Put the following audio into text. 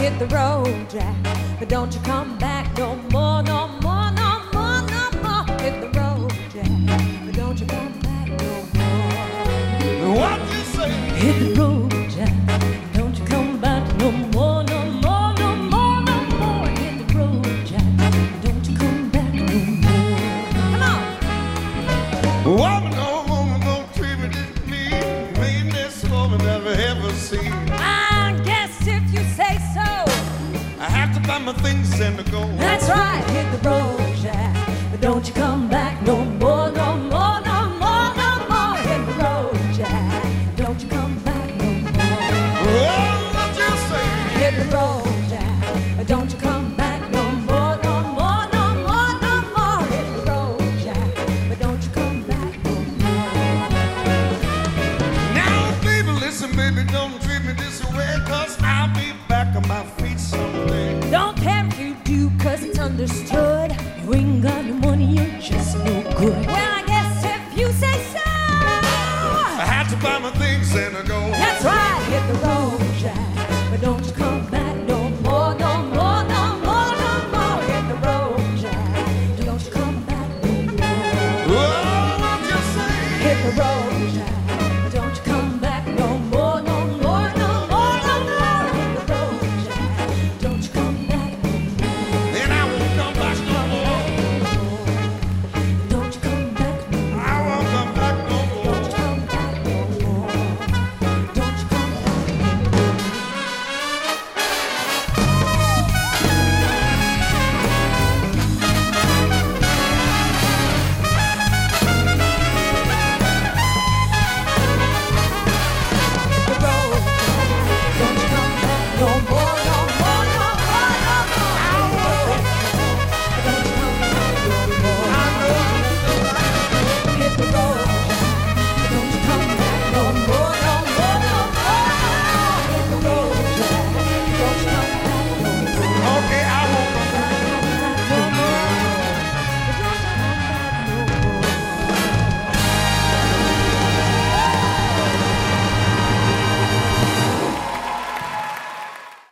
hit the road, Jack, but don't you come back no more, no more, no more, no more. Hit the road, Jack, but don't you come back no more. What you say? Hit the road, Jack, don't you come back no more, no more, no more, no more. Hit the road, Jack, don't you come back no more. Come on. Woman, don't treat me this mean. Meanness woman never ever seen. I guess if you say so. I have to buy my things and to go. That's right, hit the road, Jack, but don't you come back no more, no more, no more, no more. Hit the road, Jack, don't you come back no more. Oh, what you say? Hit the road, Jack, but don't you come back no more, no more, no more, no more. Hit the road, Jack, but don't you come back no more. Now, baby, listen, baby, don't treat me this way, 'cause I'll be back on my feet someday. Don't care if you do, 'cause it's understood. You ain't got no money, you're just no good. Well, I guess if you say so. I had to buy my things and to go. That's right, hit the road, Jack, but don't you come